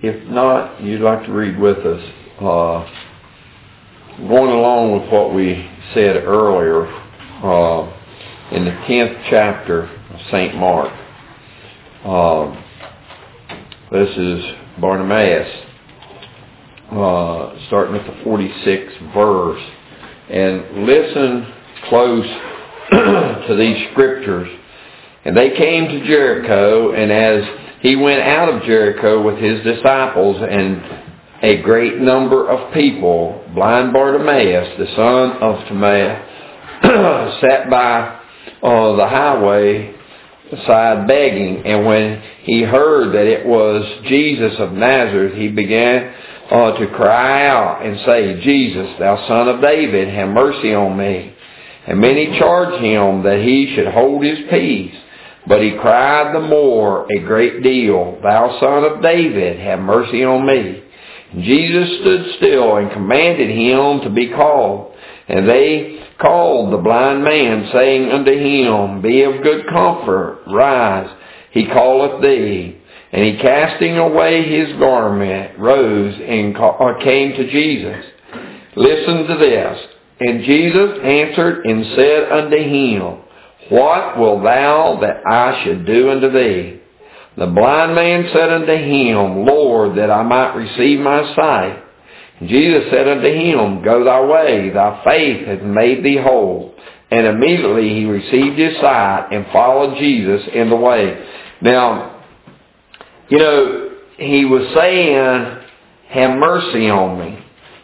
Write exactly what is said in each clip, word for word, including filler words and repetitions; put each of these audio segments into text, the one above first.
if not, you'd like to read with us. Uh, going along with what we said earlier, uh, in the tenth chapter of Saint Mark. Uh, this is Bartimaeus, uh, starting with the forty-sixth verse. And listen close to these scriptures. And they came to Jericho, and as he went out of Jericho with his disciples and a great number of people, blind Bartimaeus, the son of Timaeus, sat by uh, the highway side begging. And when he heard that it was Jesus of Nazareth, he began uh, to cry out and say, Jesus, thou son of David, have mercy on me. And many charged him that he should hold his peace. But he cried the more a great deal, Thou son of David, have mercy on me. And Jesus stood still and commanded him to be called. And they called the blind man, saying unto him, Be of good comfort, rise, he calleth thee. And he, casting away his garment, rose and came to Jesus. Listen to this. And Jesus answered and said unto him, What wilt thou that I should do unto thee? The blind man said unto him, Lord, that I might receive my sight. And Jesus said unto him, Go thy way, thy faith hath made thee whole. And immediately he received his sight and followed Jesus in the way. Now, you know, he was saying, have mercy on me.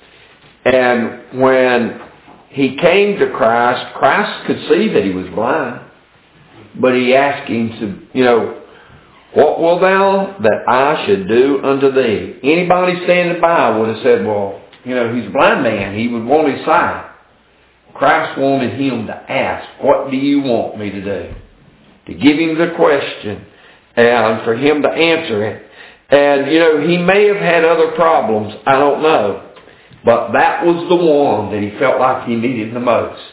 And when he came to Christ, Christ could see that he was blind. But he asked him to, you know, what wilt thou that I should do unto thee? Anybody standing by would have said, well, you know, he's a blind man. He would want his sight. Christ wanted him to ask, what do you want me to do? To give him the question and for him to answer it. And, you know, he may have had other problems. I don't know. But that was the one that he felt like he needed the most.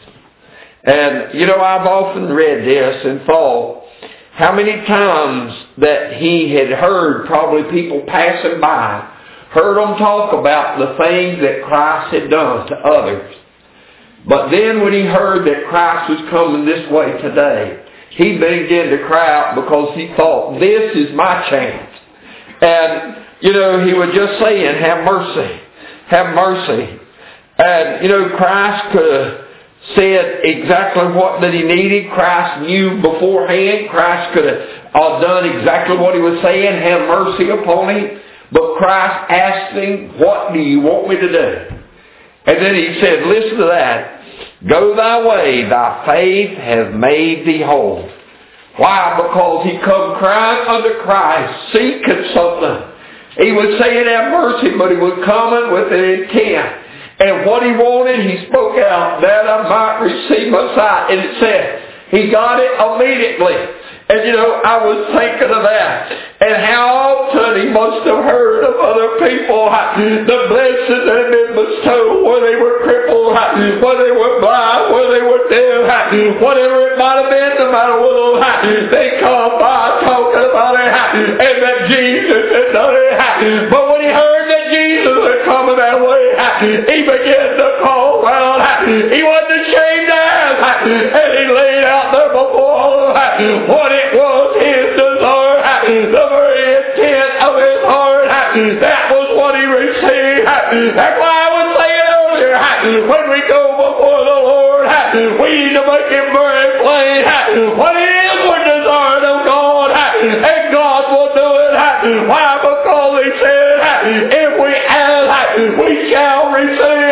And, you know, I've often read this and thought how many times that he had heard probably people passing by, heard them talk about the things that Christ had done to others. But then when he heard that Christ was coming this way today, he began to cry out because he thought, this is my chance. And, you know, he was just saying, have mercy. Have mercy. And, you know, Christ could have said exactly what that he needed. Christ knew beforehand. Christ could have uh, done exactly what he was saying. Have mercy upon him. But Christ asked him, what do you want me to do? And then he said, listen to that. Go thy way, thy faith hath made thee whole. Why? Because he come crying unto Christ, seeking something. He was saying have mercy, but he was coming with an intent. And what he wanted, he spoke out, that I might receive my sight. And it said, he got it immediately. And you know, I was thinking of that. And how often he must have heard of other people, the blessings that had been bestowed, where they were crippled, where they were blind, where they were deaf, whatever it might have been, no matter what, they come by talking about it, and that Jesus had done it. But when he heard that Jesus was coming that way, he began to call out. He wasn't ashamed to ask, and he laid out there before what it was his desire, the very intent of his heart. That was what he received. That's why I was saying earlier, when we go before the Lord, we need to make it very plain what it is we're desiring of God, and God will do it. Why? Because he said, if we ask, we shall receive.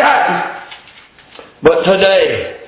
But today,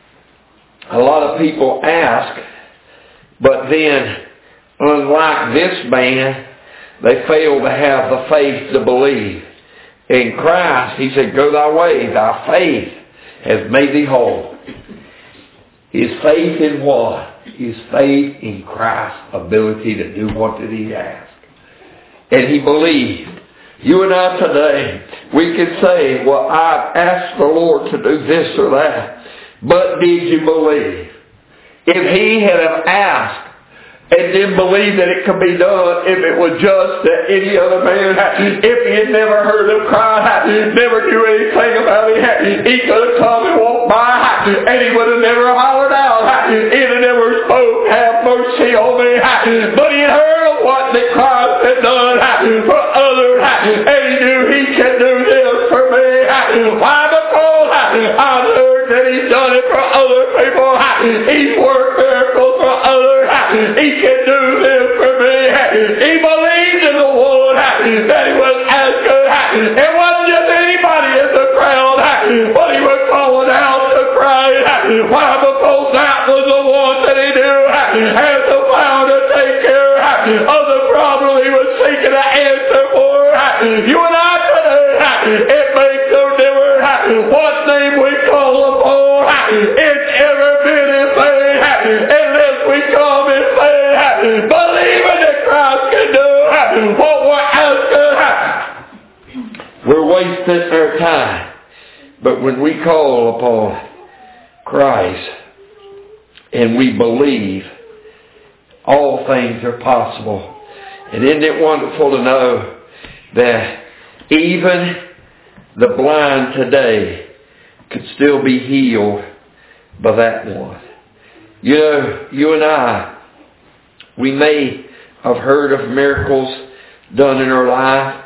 a lot of people ask, but then, unlike this man, they fail to have the faith to believe. In Christ, he said, go thy way, thy faith has made thee whole. His faith in what? His faith in Christ's ability to do what did he ask. And he believed. You and I today, we can say, well, I've asked the Lord to do this or that. But did you believe? If he had asked and then believe that it could be done if it was just that any other man. If he had never heard of Christ, never knew anything about it, he could have come and walked by, and he would have never hollered out. He'd have never spoke, have mercy on me. But he had heard of what that Christ had done for others, and he knew he could do this for me. Why? Because I've heard that he's done it for other people. He's worked miracles for others. He can do this for me. He believed in the one that he was asking. It wasn't just anybody in the crowd, but he was calling out to Christ. Why? Because that was the one that he knew had the power to take care of the problem he was seeking an answer for. You and I today, it makes no difference what name we call upon. It's ever been in vain unless we come and say, believing that Christ can do what we're asking. We're wasting our time. But when we call upon Christ and we believe, all things are possible. And isn't it wonderful to know that even the blind today could still be healed by that one? You know, you and I, we may have heard of miracles done in our life.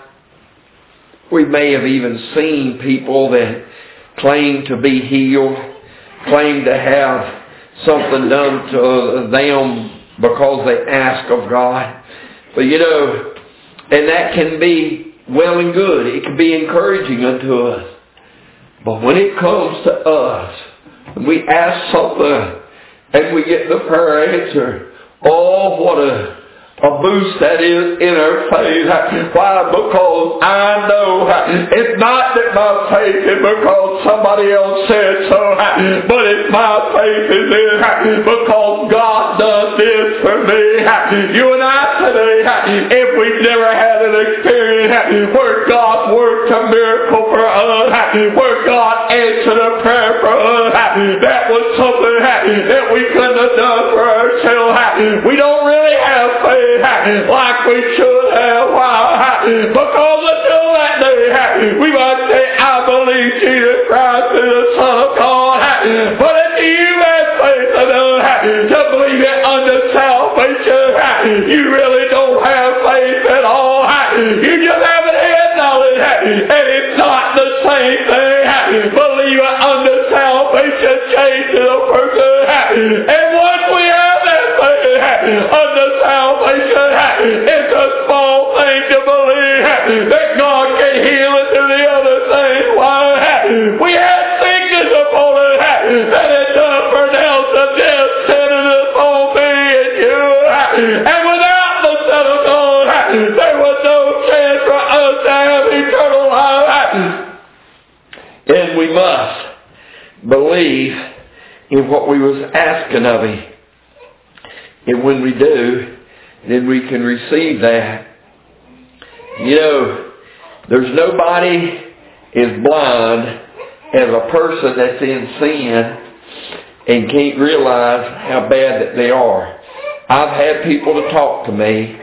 We may have even seen people that claim to be healed, claim to have something done to them because they ask of God. But you know, and that can be well and good. It can be encouraging unto us. But when it comes to us, and we ask something, and we get the prayer answered, oh, what a A boost that is in our faith. Why? Because I know it's not that my faith is because somebody else said so, but it's my faith is in because God does this for me. You and I today, if we've never had an experience where God worked a miracle for us, where God answered a prayer for us, that was something that we couldn't have done for ourselves. We don't really have faith like we should have. Why? Because until that day, we might say, I believe Jesus Christ is the Son of God. But if you have faith enough to believe it unto salvation, you really don't have faith at all. You just haven't had knowledge, and it's not the same thing. Believe it unto salvation changes a person. And once we have that faith unto salvation, it's a small thing to believe that God can heal it to the other thing. Why? We had sickness upon it that had done pronounced a death sentence upon me and you. And without the Son of God, there was no chance for us to have eternal life. And we must believe in what we was asking of Him. And when we do, then we can receive that. You know, there's nobody as blind as a person that's in sin and can't realize how bad that they are. I've had people to talk to me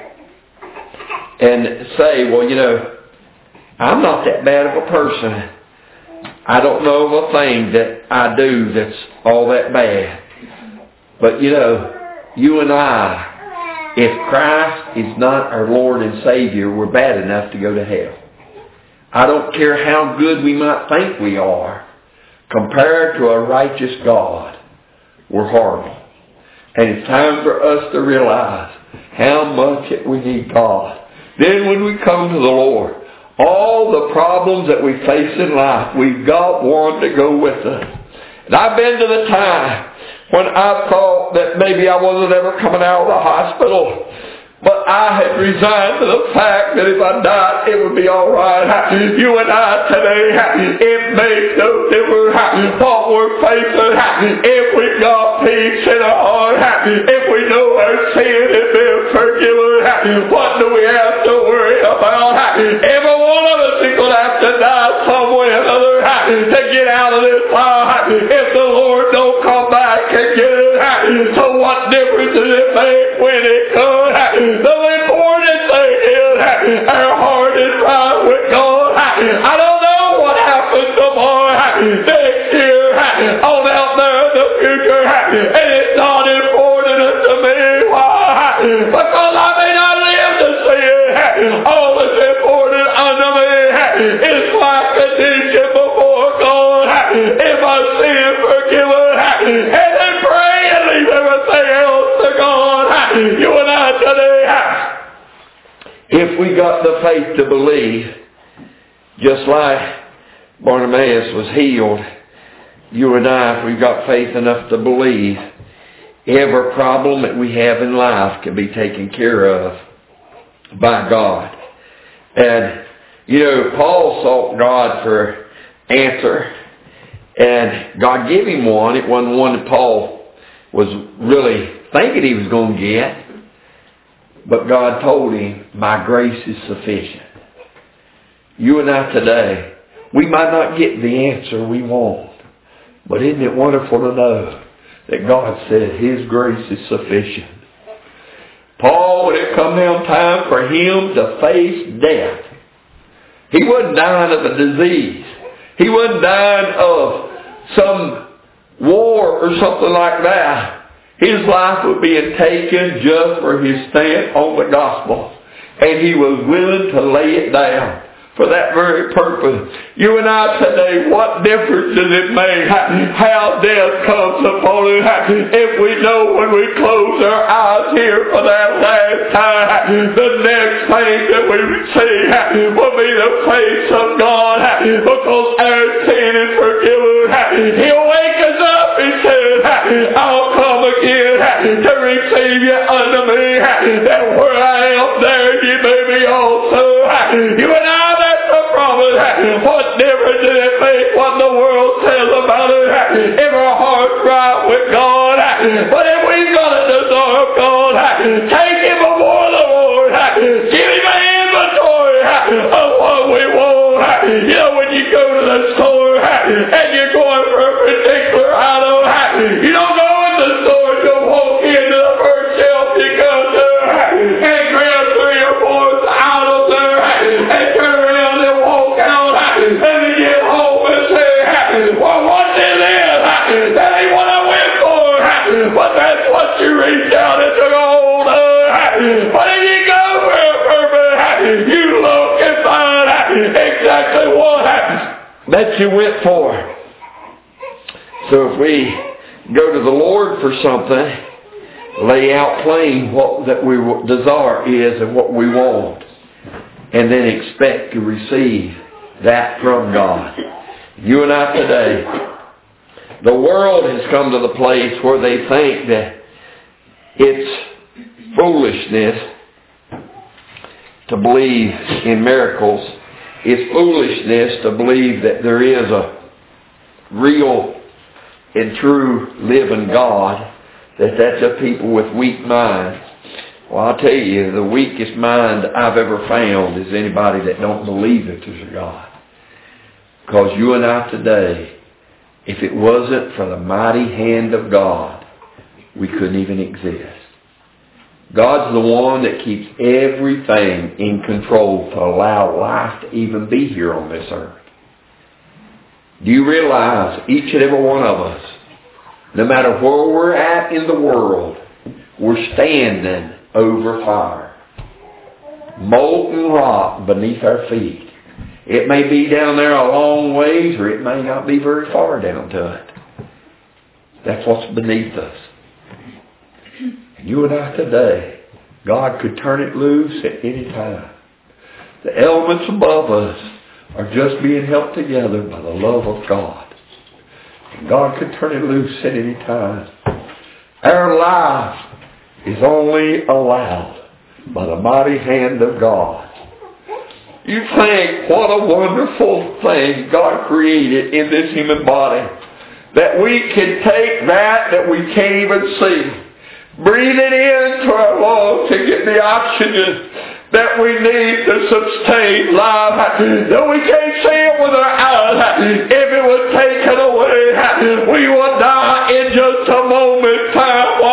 and say, well, you know, I'm not that bad of a person. I don't know of a thing that I do that's all that bad. But, you know, you and I, if Christ is not our Lord and Savior, we're bad enough to go to hell. I don't care how good we might think we are. Compared to a righteous God, we're horrible. And it's time for us to realize how much we need God. Then when we come to the Lord, all the problems that we face in life, we've got one to go with us. And I've been to the time when I thought that maybe I wasn't ever coming out of the hospital. But I had resigned to the fact that if I died, it would be all right. You and I today, it makes no difference what we're facing. If we've got peace in our heart, if we know our sin has been forgiven, what do we have to worry about? Every one of us is going to have to die some way or another to get out of this life. If the Lord don't come back and get it, So what difference does it make when it comes? The important thing is our heart is right with God. I don't know what happens tomorrow, next year, on out there in the future, and it's not important to me. Why? Because I may not live to see it. All that's important unto me is my condition before God. If I sin, forgiven, and then pray and leave everything else to God. You and I today, if we got the faith to believe, just like Bartimaeus was healed, you and I, if we've got faith enough to believe, every problem that we have in life can be taken care of by God. And, you know, Paul sought God for answer, and God gave him one. It wasn't one that Paul was really thinking he was going to get, but God told him, my grace is sufficient. You and I today, we might not get the answer we want, but isn't it wonderful to know that God said His grace is sufficient? Paul, when it come down time for him to face death, he wasn't dying of a disease. He wasn't dying of some war or something like that. His life was being taken just for his stand on the gospel. And he was willing to lay it down for that very purpose. You and I today, what difference does it make how death comes upon us if we know when we close our eyes here for that last time, the next thing that we see will be the face of God, because our sin is forgiven. He'll wake us up and say, I'll come again to receive you unto me, that where I am there you may be also. You and I, that's the promise. What difference does it make what the world says about it if our heart's right with God? But if we've got to deserve God, take Him before the Lord. Give Him an inventory of what we want. You know, when you go to the store and you're going for a particular item, you don't go in the store, you'll walk into the first shelf you go to and grab three or four items there and turn around and walk out and then get home and say, well, what's in this? That ain't what I went for, but that's what you reached out and took a hold of. But if you go for a purpose, you look and find exactly what that you went for. So if we go to the Lord for something, lay out plain what that we desire is and what we want, and then expect to receive that from God. You and I today, the world has come to the place where they think that it's foolishness to believe in miracles. It's foolishness to believe that there is a real and true living God, that that's a people with weak minds. Well, I'll tell you, the weakest mind I've ever found is anybody that don't believe that there's a God. Because you and I today, if it wasn't for the mighty hand of God, we couldn't even exist. God's the one that keeps everything in control to allow life to even be here on this earth. Do you realize each and every one of us, no matter where we're at in the world, we're standing over fire. Molten rock beneath our feet. It may be down there a long ways, or it may not be very far down to it. That's what's beneath us. You and I today, God could turn it loose at any time. The elements above us are just being held together by the love of God. And God could turn it loose at any time. Our life is only allowed by the mighty hand of God. You think what a wonderful thing God created in this human body. That we can take that that we can't even see, breathe it into our lungs to get the oxygen that we need to sustain life. Though we can't see it with our eyes, if it was taken away, we would die in just a moment's time.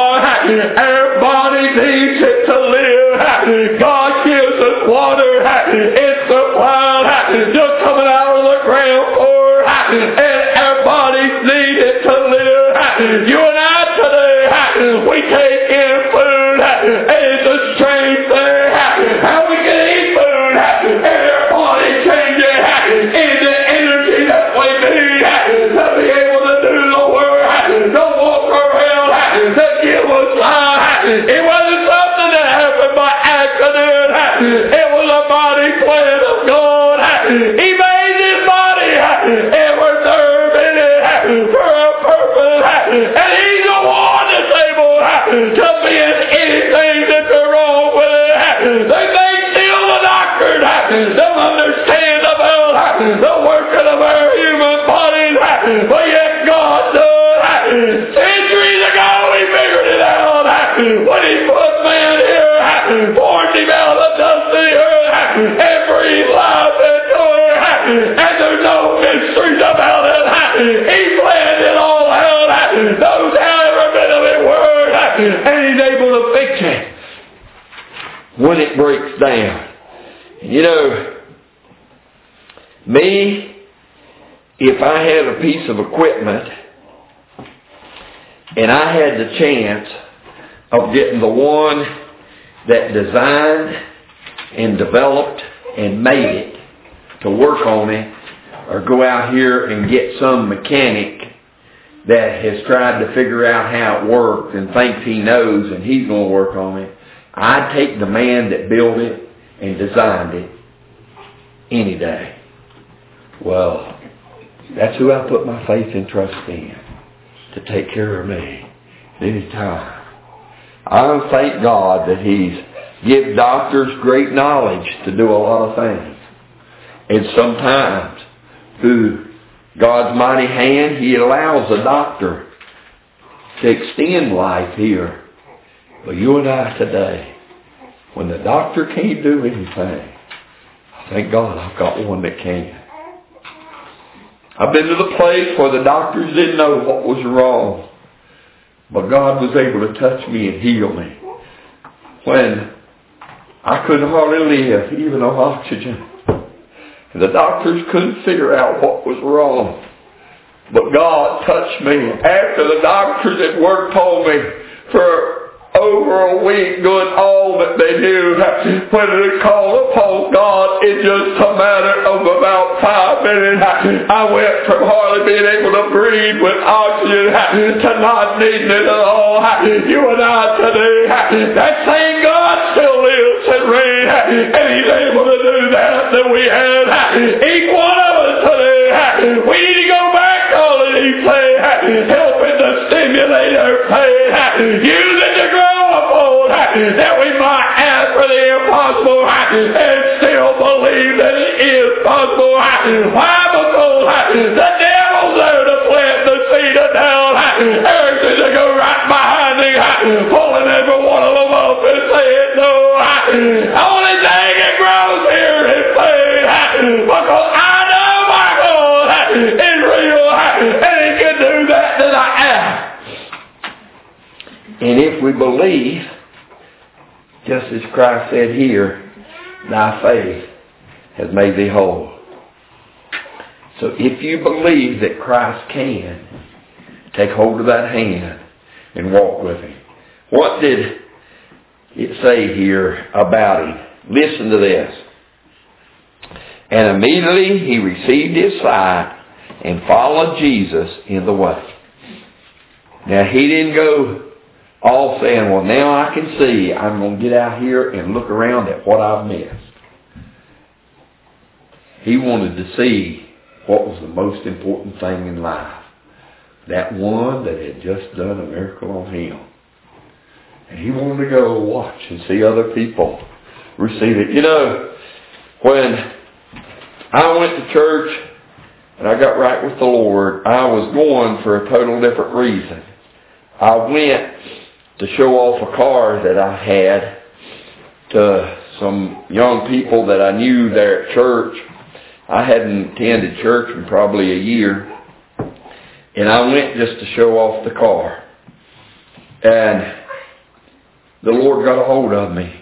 understand about the working of our human bodies, but yet God does. Centuries ago He figured it out when He put man here, formed him out of the dust of the earth, and breathed life into it, and there's no mysteries about it. He planned it all out, knows how every bit of it works, and He's able to fix it when it breaks down. You know, me, if I had a piece of equipment and I had the chance of getting the one that designed and developed and made it to work on it, or go out here and get some mechanic that has tried to figure out how it works and thinks he knows and he's going to work on it, I'd take the man that built it and designed it any day. Well, that's who I put my faith and trust in to take care of me any time. I thank God that He's given doctors great knowledge to do a lot of things. And sometimes, through God's mighty hand, He allows a doctor to extend life here. But you and I today, when the doctor can't do anything, thank God I've got one that can. I've been to the place where the doctors didn't know what was wrong, but God was able to touch me and heal me. When I couldn't hardly live, even on oxygen. And the doctors couldn't figure out what was wrong. But God touched me. After the doctors had worked on me for over a week, doing all that they knew, when they called upon God, in just a matter of about five minutes, I went from hardly being able to breathe with oxygen to not needing it at all. You and I today, that same God still lives and reigns, and He's able to do that that we have. Each one of us today, we need to go back all that He played, helping to stimulate our faith, use it to grow upon, that we might ask for the impossible and still believe that it is possible. Why? Because the devil's there to plant the seed of doubt. Urges to go right behind him, pulling every one of them up and saying, no, the only thing that grows here is faith, because I know my God is real, and He can do that that I am. And if we believe, just as Christ said here, thy faith has made thee whole. So if you believe that Christ can, take hold of that hand and walk with Him. What did it say here about Him? Listen to this. And immediately he received his sight and followed Jesus in the way. Now he didn't go all saying, well, now I can see, I'm going to get out here and look around at what I've missed. He wanted to see what was the most important thing in life. That one that had just done a miracle on him. And he wanted to go watch and see other people receive it. You know, when I went to church and I got right with the Lord, I was going for a total different reason. I went to show off a car that I had to some young people that I knew there at church. I hadn't attended church in probably a year. And I went just to show off the car. And the Lord got a hold of me.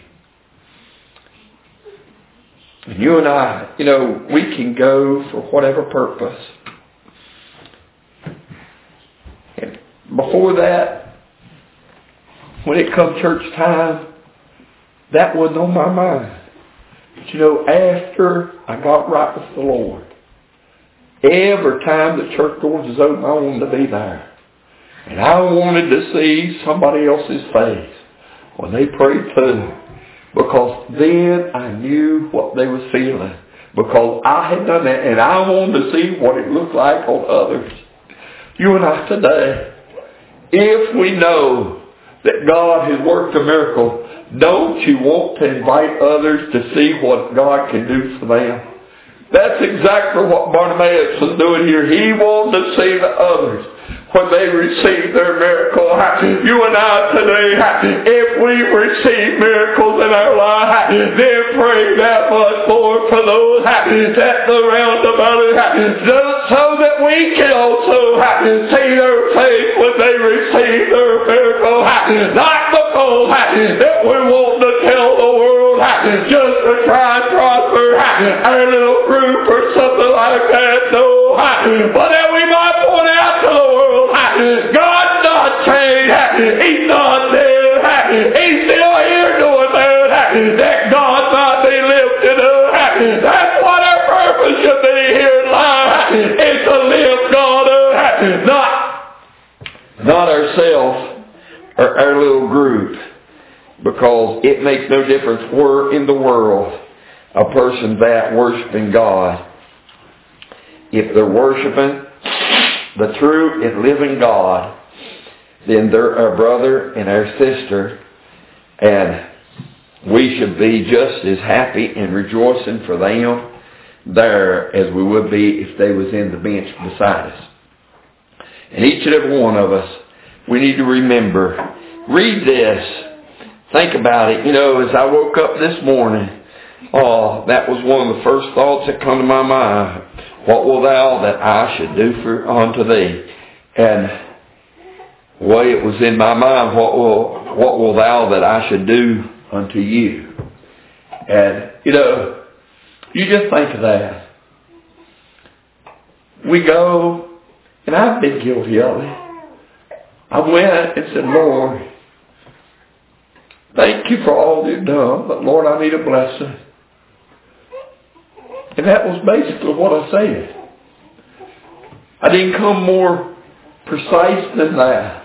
And you and I, you know, we can go for whatever purpose. And before that, when it come church time, that wasn't on my mind. But you know, after I got right with the Lord, every time the church doors was open, I wanted to be there. And I wanted to see somebody else's face when they prayed too. Because then I knew what they was feeling. Because I had done that, and I wanted to see what it looked like on others. You and I today, if we know that God has worked a miracle, don't you want to invite others to see what God can do for them? That's exactly what Bartimaeus was doing here. He wanted to see the others when they receive their miracle. You and I today, if we receive miracles in our life, then pray that much more for those that the roundabout so that we can also see their faith when they receive their miracle. Not because that we want to tell the world just to try and prosper our little group or something like that. No, but that we might point out to the world, God's not changed. He's not dead. He's still here doing that. That God might be lifted up. That's what our purpose should be here in life, is to lift God up. Not, not ourselves or our little group. Because it makes no difference where in the world a person's at worshiping God. If they're worshiping the true and living God, then they're our brother and our sister, and we should be just as happy and rejoicing for them there as we would be if they was in the bench beside us. And each and every one of us, we need to remember, read this, think about it. You know, as I woke up this morning, oh, that was one of the first thoughts that come to my mind. What will thou that I should do for unto thee? And the way it was in my mind, what will what will thou that I should do unto you? And, you know, you just think of that. We go, and I've been guilty of it. I went and said, Lord, thank you for all you've done, but Lord, I need a blessing. And that was basically what I said. I didn't come more precise than that.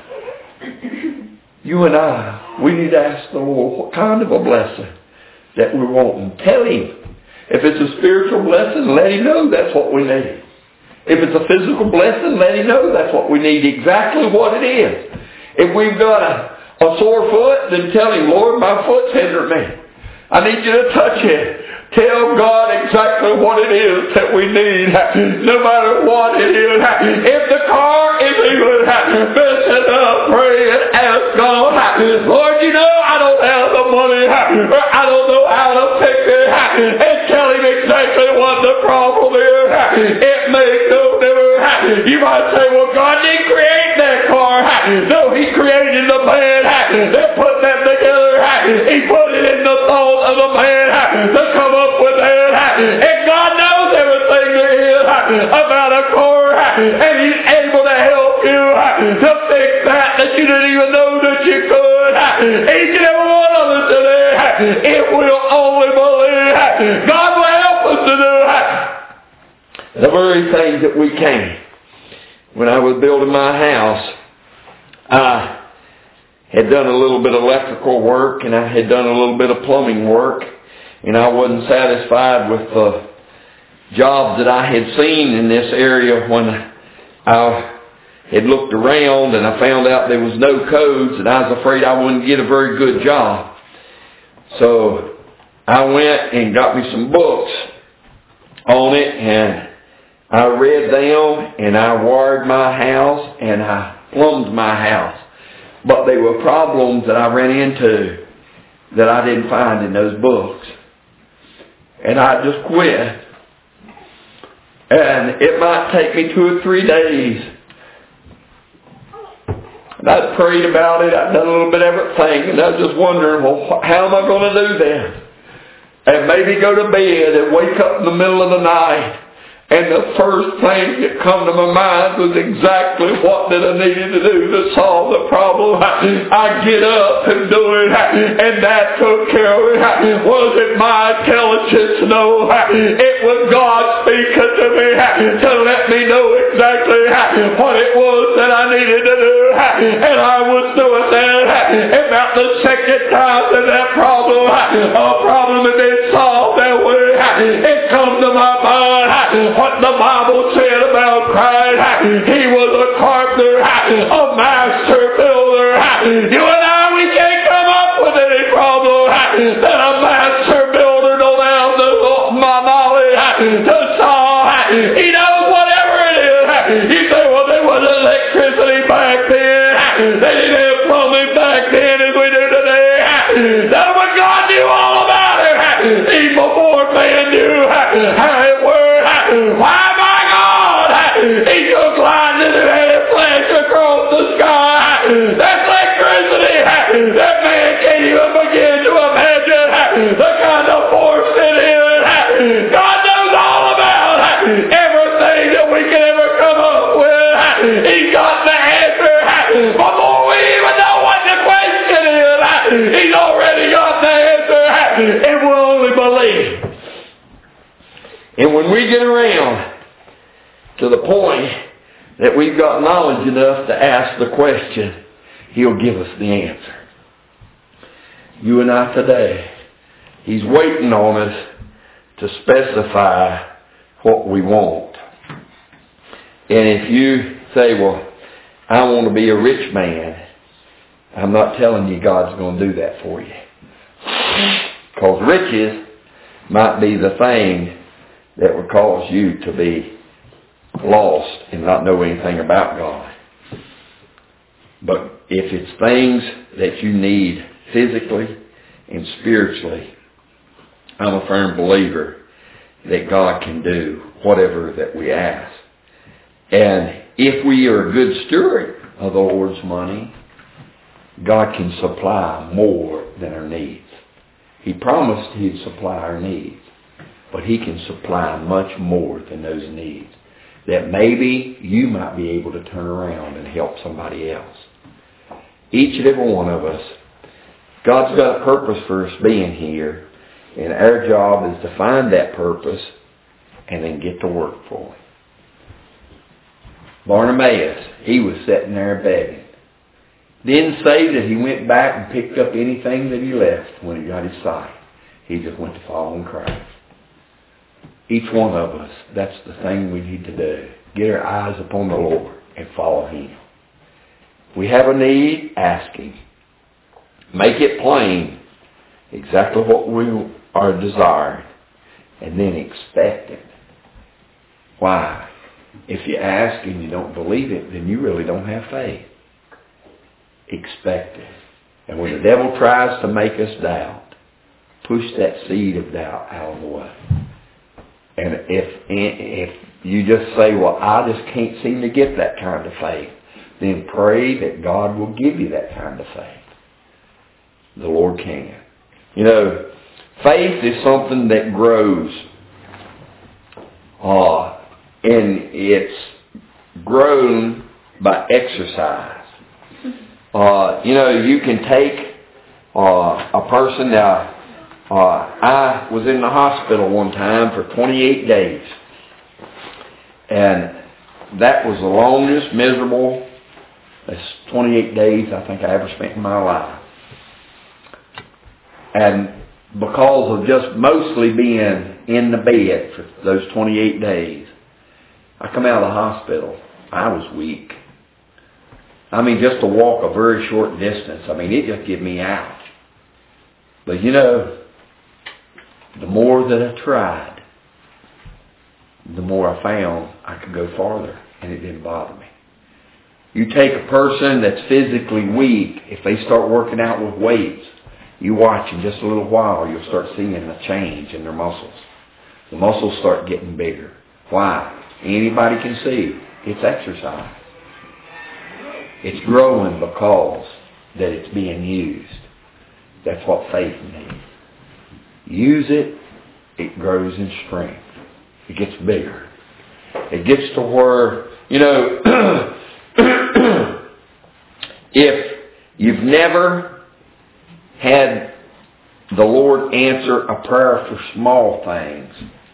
You and I, we need to ask the Lord what kind of a blessing that we want. And tell Him. If it's a spiritual blessing, let Him know that's what we need. If it's a physical blessing, let Him know that's what we need, exactly what it is. If we've got a, a sore foot, then tell Him, Lord, my foot's hindering me. I need you to touch it. Tell God exactly what it is that we need, no matter what it is. If the car is even messing up, pray and ask God, Lord, you know I don't have the money, or I don't know how to fix it, and tell Him exactly what the problem is. It makes no difference. You might say, well, God didn't create that car. No, He created the man that put that together. He put it in the thought of the man to come up with that. And God knows everything there is about a car, and He's able to help you to fix that that you didn't even know that you could. Each and every one of us today, if we'll only believe, God will help us to do the very things that we can. When I was building my house, I had done a little bit of electrical work, and I had done a little bit of plumbing work, and I wasn't satisfied with the jobs that I had seen in this area when I had looked around, and I found out there was no codes, and I was afraid I wouldn't get a very good job. So I went and got me some books on it, and I read them, and I wired my house, and I plumbed my house. But they were problems that I ran into that I didn't find in those books. And I just quit. And it might take me two or three days. And I'd prayed about it. I'd done a little bit of everything. And I was just wondering, well, how am I going to do this? And maybe go to bed and wake up in the middle of the night. And the first thing that come to my mind was exactly what that I needed to do to solve the problem. I get up and do it, and that took care of it. Was it my intelligence? No. It was God speaking to me to let me know exactly what it was that I needed to do. And I was doing that. About the second time that that problem, a problem had been solved that way, it come to my mind what the Bible said about Christ. He was a carpenter, a master builder. You and I, we can't come up with any problem that a master builder don't have the my knowledge to He knows whatever it is. You say, well, there was electricity back then. They didn't have plumbing back then as we do today. No, but God knew all about it. Even before man knew how it worked. Why, my God, He took lines and it had it flash across the sky. That's electricity. That man can't even begin to imagine the kind of force it is. God knows all about everything that we can ever come up with. He's got the answer before we even know what the question is. He's already got the answer, and we'll only believe. And when we get around to the point that we've got knowledge enough to ask the question, He'll give us the answer. You and I today, He's waiting on us to specify what we want. And if you say, well, I want to be a rich man, I'm not telling you God's going to do that for you. Because riches might be the thing that would cause you to be lost and not know anything about God. But if it's things that you need physically and spiritually, I'm a firm believer that God can do whatever that we ask. And if we are a good steward of the Lord's money, God can supply more than our needs. He promised He'd supply our needs, but He can supply much more than those needs. That maybe you might be able to turn around and help somebody else. Each and every one of us, God's got a purpose for us being here, and our job is to find that purpose and then get to work for Him. Bartimaeus, he was sitting there begging. Didn't say that he went back and picked up anything that he left when he got his sight. He just went to following Christ. Each one of us, that's the thing we need to do. Get our eyes upon the Lord and follow Him. If we have a need, ask Him. Make it plain exactly what we are desiring, and then expect it. Why? If you ask and you don't believe it, then you really don't have faith. Expect it. And when the devil tries to make us doubt, push that seed of doubt out of the way. And if if you just say, well, I just can't seem to get that kind of faith, then pray that God will give you that kind of faith. The Lord can. You know, faith is something that grows. Uh, and it's grown by exercise. Uh, you know, you can take uh, a person. Now, uh, I was in the hospital one time for twenty-eight days. And that was the longest, miserable, that's twenty-eight days I think I ever spent in my life. And because of just mostly being in the bed for those twenty-eight days, I come out of the hospital, I was weak. I mean, just to walk a very short distance, I mean, it just gave me out. But you know, the more that I tried, the more I found I could go farther, and it didn't bother me. You take a person that's physically weak, if they start working out with weights, you watch in just a little while, you'll start seeing a change in their muscles. The muscles start getting bigger. Why? Anybody can see. It's exercise. It's growing because that it's being used. That's what faith needs. Use it, it grows in strength. It gets bigger. It gets to where, you know, if you've never had the Lord answer a prayer for small things,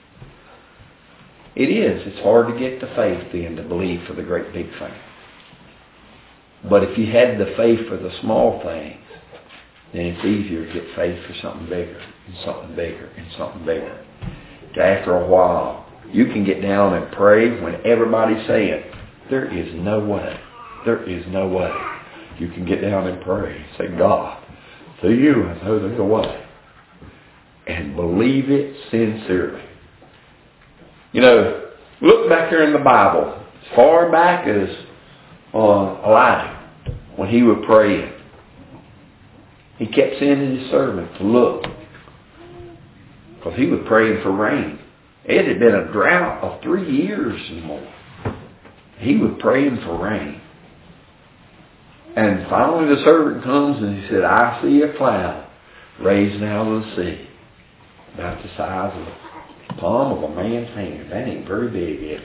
it is. It's hard to get the faith then to believe for the great big thing. But if you had the faith for the small things, then it's easier to get faith for something bigger and something bigger and something bigger. After a while, you can get down and pray when everybody's saying, there is no way. There is no way. You can get down and pray and say, God, to you I know there's a way. And believe it sincerely. You know, Look back there in the Bible, as far back as uh, Elijah, when he would pray, he kept sending his servant to look, because he was praying for rain. It had been a drought of three years and more. He was praying for rain. And finally the servant comes and he said, I see a cloud raising out of the sea, about the size of the palm of a man's hand. That ain't very big, is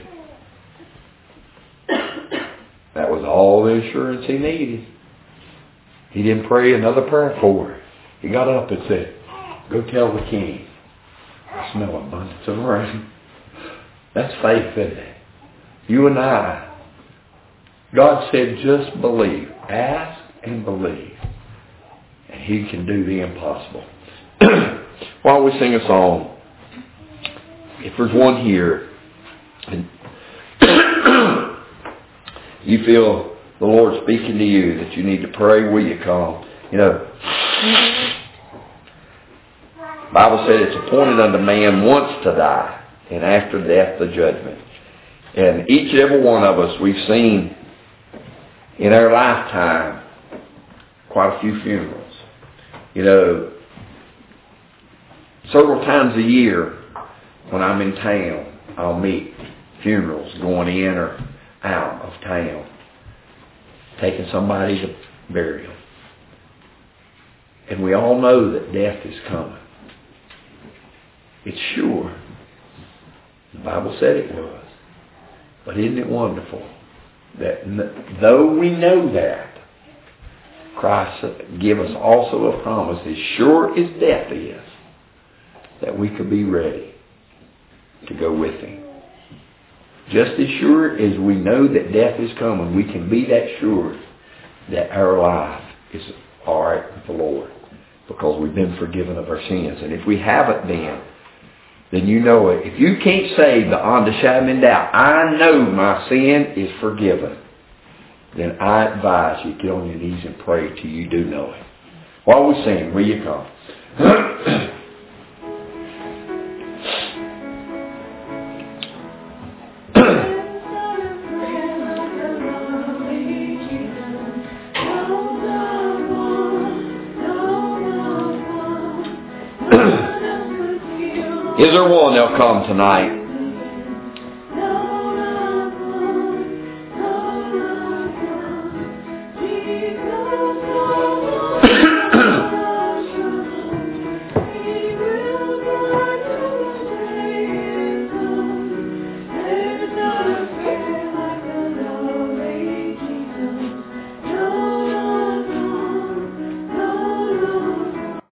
it? That was all the assurance he needed. He didn't pray another prayer for it. He got up and said, go tell the king, I smell abundance of rain. That's faith, isn't it? You and I, God said, just believe. Ask and believe. And he can do the impossible. While we sing a song, if there's one here, and you feel the Lord speaking to you that you need to pray, will you come? You know, the Bible said it's appointed unto man once to die, and after death the judgment. And each and every one of us, we've seen in our lifetime quite a few funerals. You know, several times a year when I'm in town, I'll meet funerals going in or out of town, taking somebody to burial. And we all know that death is coming. It's sure. The Bible said it was. But isn't it wonderful that though we know that, Christ give us also a promise, as sure as death is, that we could be ready to go with Him. Just as sure as we know that death is coming, we can be that sure that our life is all right with the Lord, because we've been forgiven of our sins. And if we haven't been, then you know it. If you can't say beyond a shadow of doubt, I know my sin is forgiven, then I advise you get on your knees and pray till you do know it. While we sing, will you come? Is there one that'll come tonight